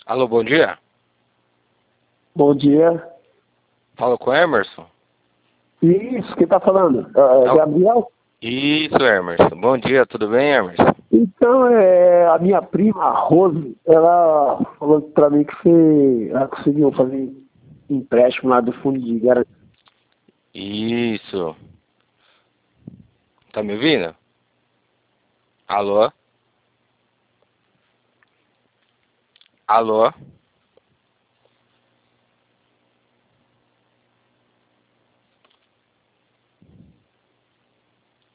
Alô, bom dia. Bom dia. Fala com o Emerson. Isso, quem tá falando? É Gabriel? Isso, Emerson. Bom dia, tudo bem, Emerson? Então, a minha prima, a Rose, ela falou pra mim que ela conseguiu fazer empréstimo lá do fundo de garantia. Isso. Tá me ouvindo? Alô? Alô?